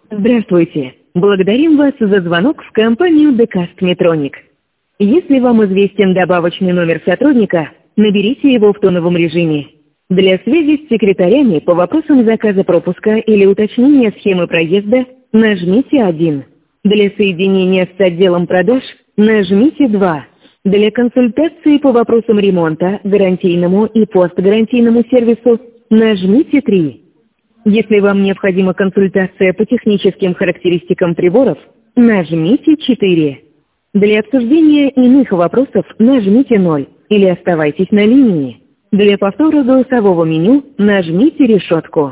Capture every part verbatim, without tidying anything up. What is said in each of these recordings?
Здравствуйте. Благодарим вас за звонок в компанию Decast Metronic. Если вам известен добавочный номер сотрудника, наберите его в тоновом режиме. Для связи с секретарями по вопросам заказа пропуска или уточнения схемы проезда нажмите один. Для соединения с отделом продаж нажмите два. Для консультации по вопросам ремонта, гарантийному и постгарантийному сервису нажмите три. Если вам необходима консультация по техническим характеристикам приборов, нажмите четыре. Для обсуждения иных вопросов нажмите ноль или оставайтесь на линии. Для повтора голосового меню нажмите решетку.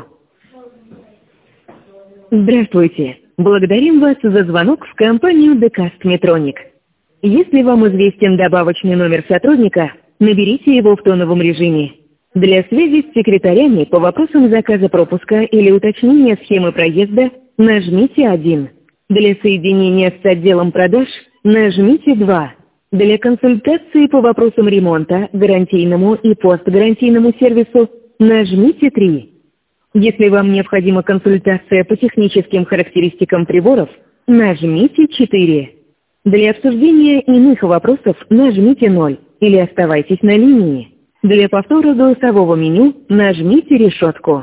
Здравствуйте. Благодарим вас за звонок в компанию Decast Metronic. Если вам известен добавочный номер сотрудника, наберите его в тоновом режиме. Для связи с секретарями по вопросам заказа пропуска или уточнения схемы проезда нажмите один. Для соединения с отделом продаж нажмите два. Для консультации по вопросам ремонта, гарантийному и постгарантийному сервису нажмите три. Если вам необходима консультация по техническим характеристикам приборов, нажмите четыре. Для обсуждения иных вопросов нажмите ноль или оставайтесь на линии. Для повтора голосового меню нажмите решетку.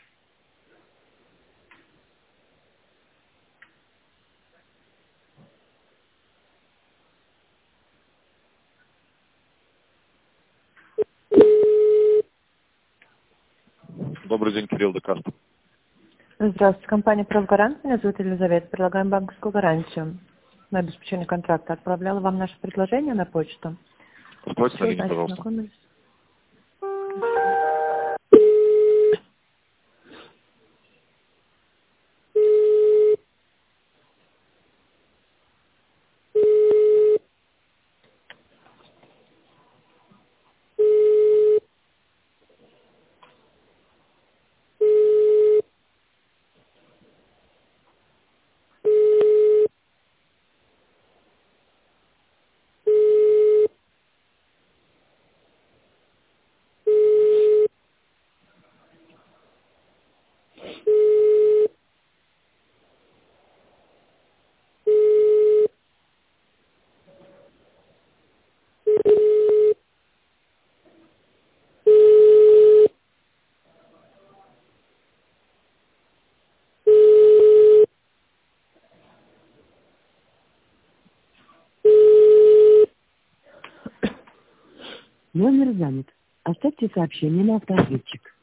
Добрый день, Кирилл Декаст. Здравствуйте, компания «Правгарант». Меня зовут Елизавета. Предлагаем банковскую гарантию на обеспечение контракта. Отправляла вам наше предложение на почту. Оставайтесь на Все, линии, значит, пожалуйста. знакомились. Номер занят. Оставьте сообщение на автоответчик.